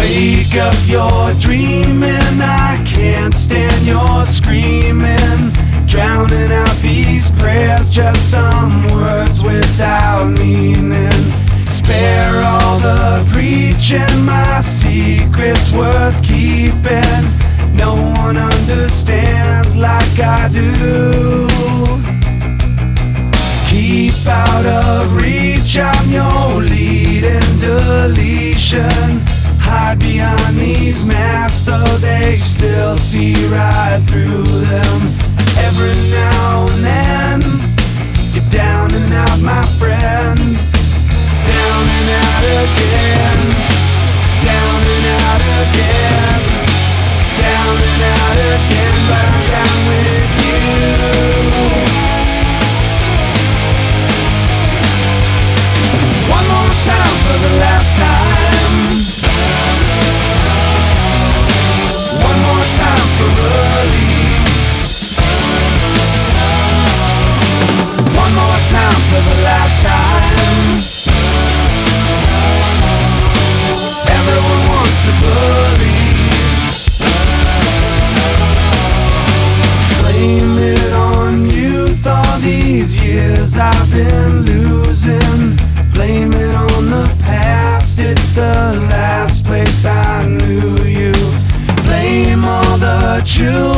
Wake up, you're dreaming. I can't stand your screaming. Drowning out these prayers, just some words without meaning. Spare all the preaching, my secret's worth keeping. No one understands like I do. Keep out of reach, I'm your leading deletion. Hide behind these masks, though they still see right through them. Every now and then, you're down and out, my friend. Down and out again. Down and out again. Down and out again, but I'm down with you. One more time for the last time. One more time for release. One more time for the last time. Everyone wants to believe. Blame it on youth, all these years I've been losing. Blame it on the past, it's the last place I knew you. Blame all the children